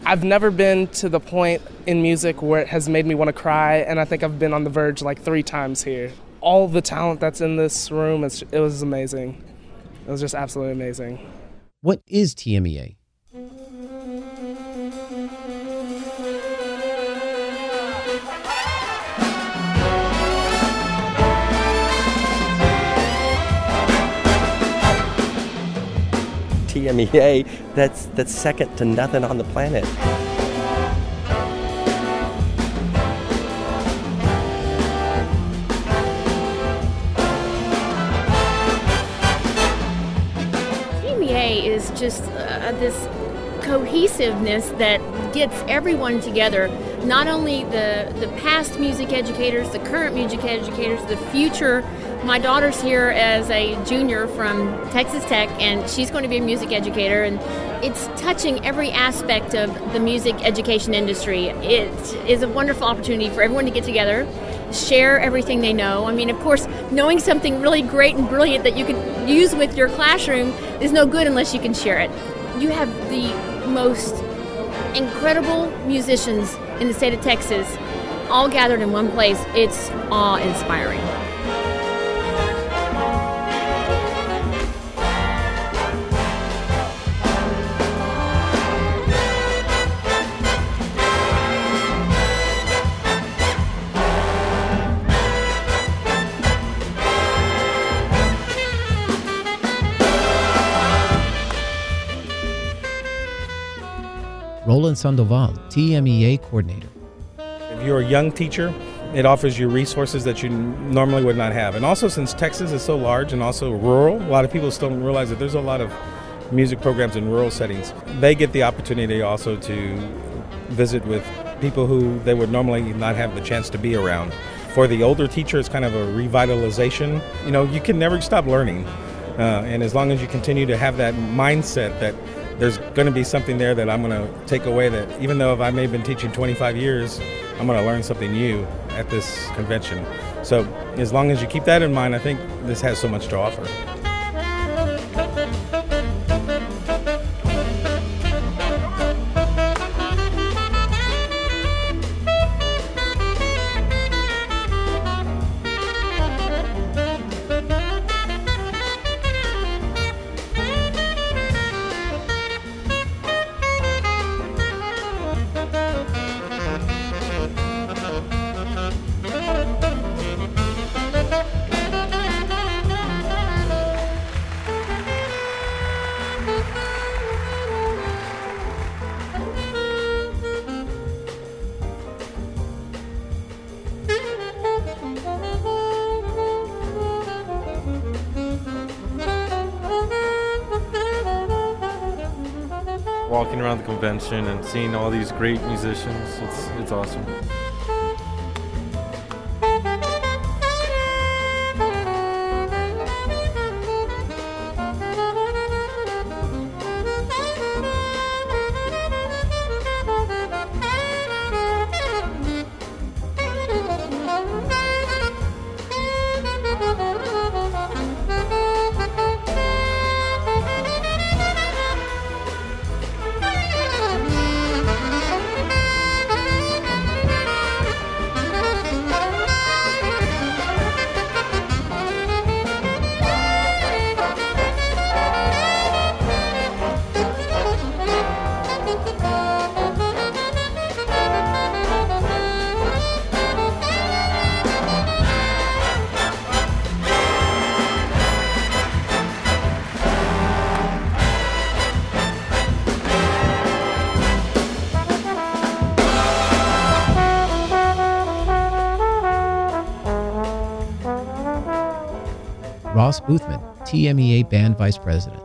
I've never been to the point in music where it has made me want to cry, and I think I've been on the verge like 3 times here. All the talent that's in this room, it was amazing. It was just absolutely amazing. What is TMEA? TMEA, that's second to nothing on the planet. TMEA is just this cohesiveness that gets everyone together, not only the past music educators, the current music educators, the future. My daughter's here as a junior from Texas Tech, and she's going to be a music educator, and it's touching every aspect of the music education industry. It is a wonderful opportunity for everyone to get together, share everything they know. I mean, of course, knowing something really great and brilliant that you can use with your classroom is no good unless you can share it. You have the most incredible musicians in the state of Texas all gathered in one place. It's awe-inspiring. Roland Sandoval, TMEA coordinator. If you're a young teacher, it offers you resources that you normally would not have. And also, since Texas is so large and also rural, a lot of people still don't realize that there's a lot of music programs in rural settings. They get the opportunity also to visit with people who they would normally not have the chance to be around. For the older teacher, it's kind of a revitalization. You know, you can never stop learning. And as long as you continue to have that mindset that there's going to be something there that I'm going to take away, that even though if I may have been teaching 25 years, I'm going to learn something new at this convention. So as long as you keep that in mind, I think this has so much to offer. Walking around the convention and seeing all these great musicians, it's awesome. Ross Boothman, TMEA Band Vice President.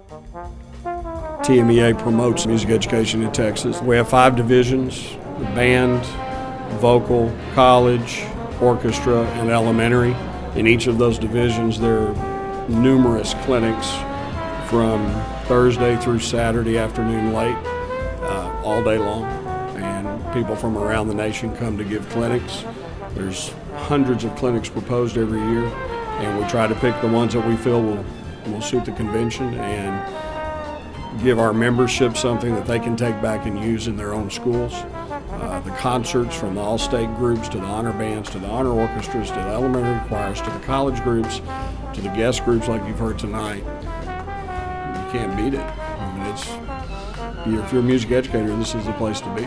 TMEA promotes music education in Texas. We have 5 divisions: band, vocal, college, orchestra, and elementary. In each of those divisions, there are numerous clinics from Thursday through Saturday afternoon late, all day long. And people from around the nation come to give clinics. There's hundreds of clinics proposed every year, and we try to pick the ones that we feel will suit the convention and give our membership something that they can take back and use in their own schools. The concerts, from the all-state groups to the honor bands to the honor orchestras to the elementary choirs to the college groups to the guest groups like you've heard tonight. You can't beat it. I mean, if you're a music educator, this is the place to be.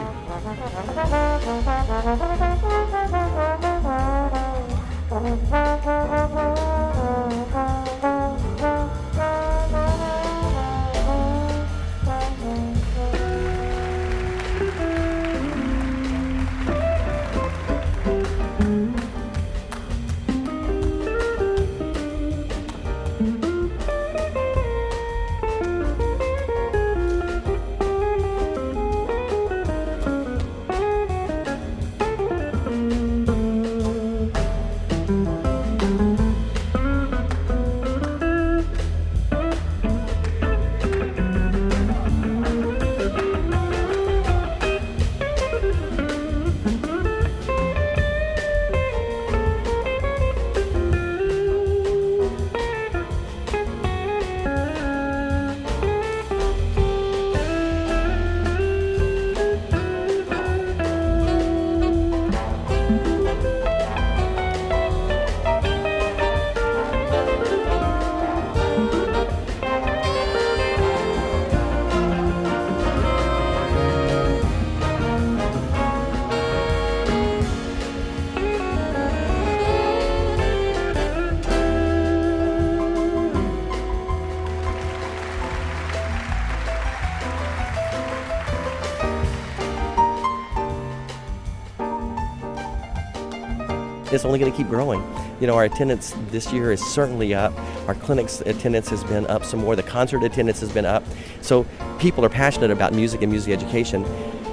It's only going to keep growing. You know, our attendance this year is certainly up. Our clinic's attendance has been up some more. The concert attendance has been up. So people are passionate about music and music education.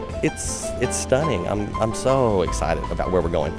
It's stunning. I'm so excited about where we're going.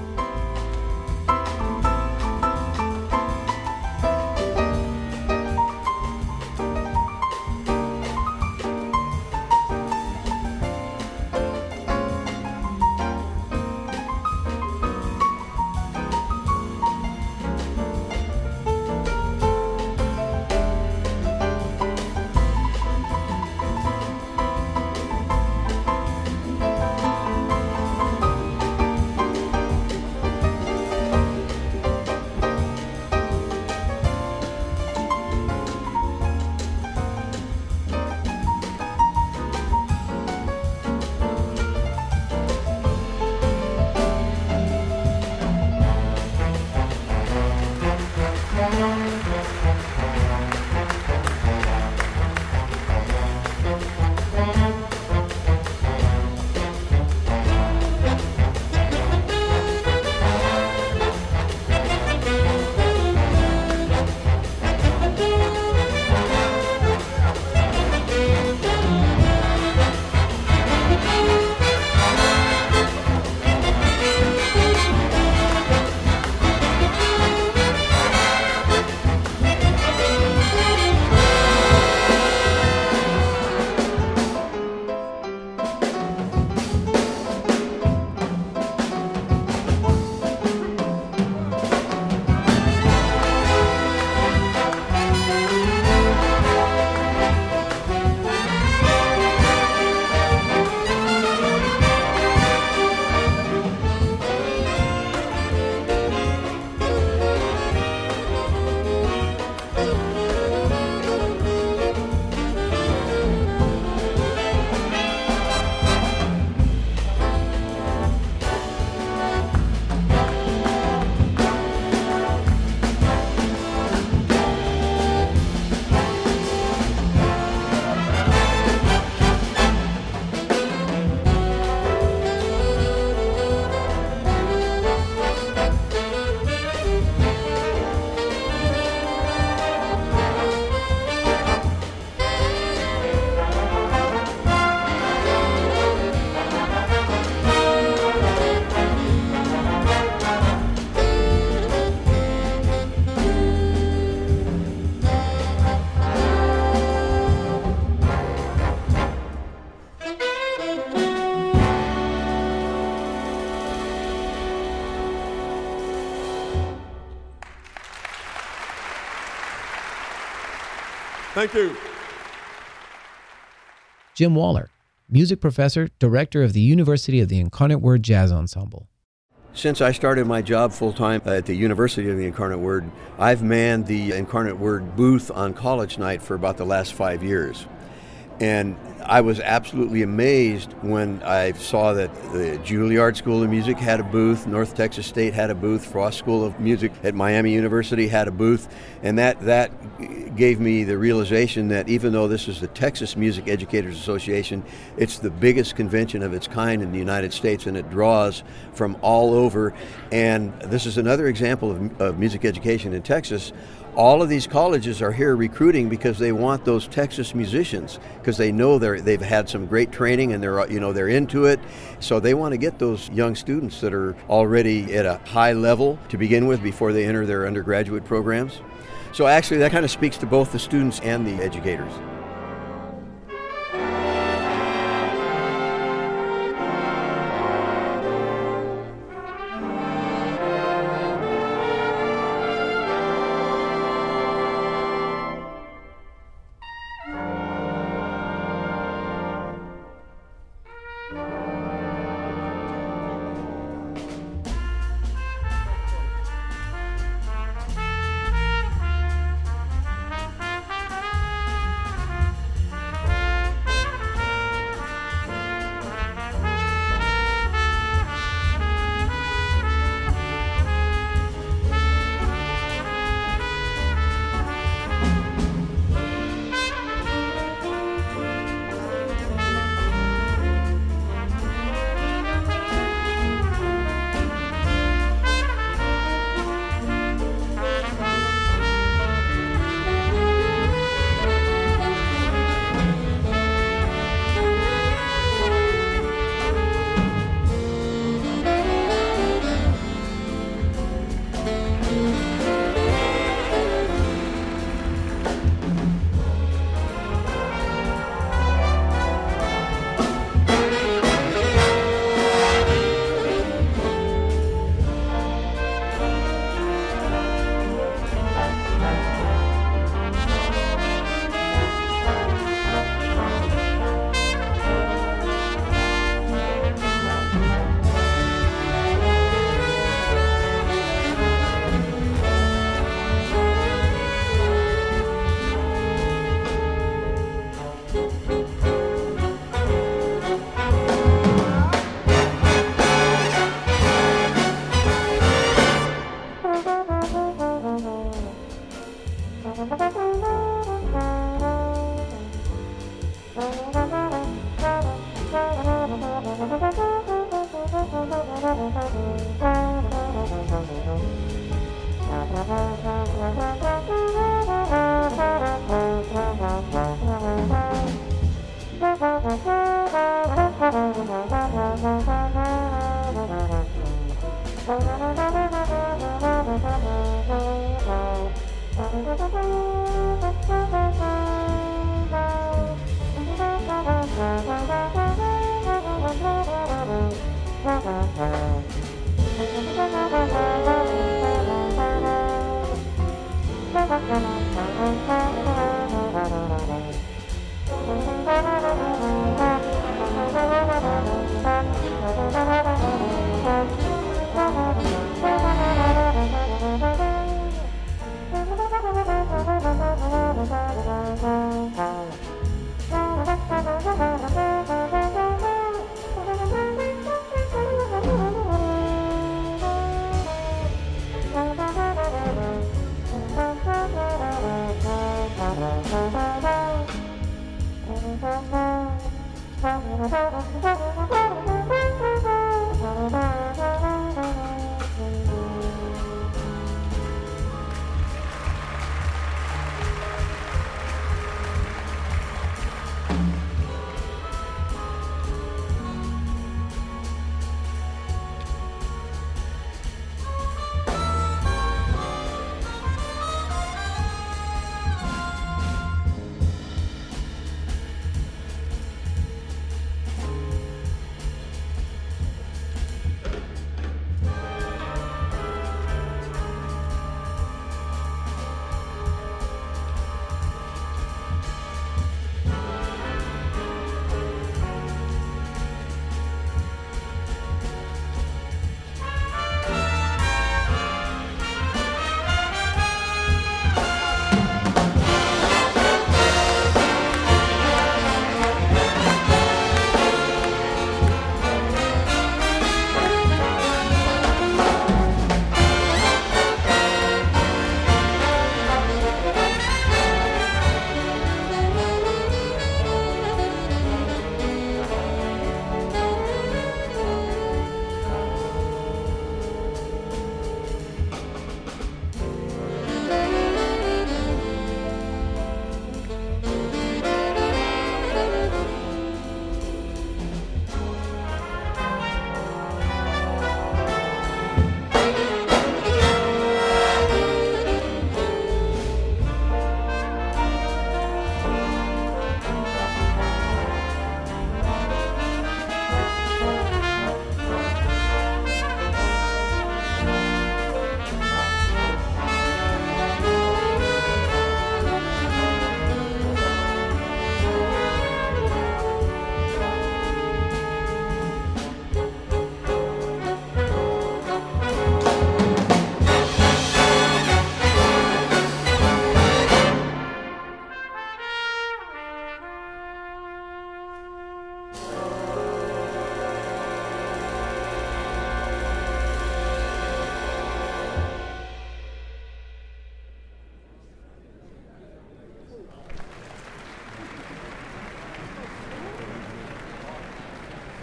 Thank you. Jim Waller, music professor, director of the University of the Incarnate Word Jazz Ensemble. Since I started my job full-time at the University of the Incarnate Word, I've manned the Incarnate Word booth on college night for about the last 5 years. And I was absolutely amazed when I saw that the Juilliard School of Music had a booth, North Texas State had a booth, Frost School of Music at Miami University had a booth, and that gave me the realization that even though this is the Texas Music Educators Association, it's the biggest convention of its kind in the United States, and it draws from all over. And this is another example of music education in Texas. All of these colleges are here recruiting because they want those Texas musicians, because they know they've had some great training and they're into it. So they want to get those young students that are already at a high level to begin with before they enter their undergraduate programs. So actually that kind of speaks to both the students and the educators.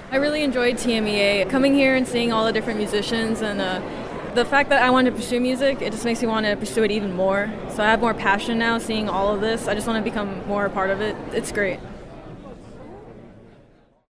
I really enjoyed TMEA. Coming here and seeing all the different musicians and the fact that I wanted to pursue music, it just makes me want to pursue it even more. So I have more passion now seeing all of this. I just want to become more a part of it. It's great.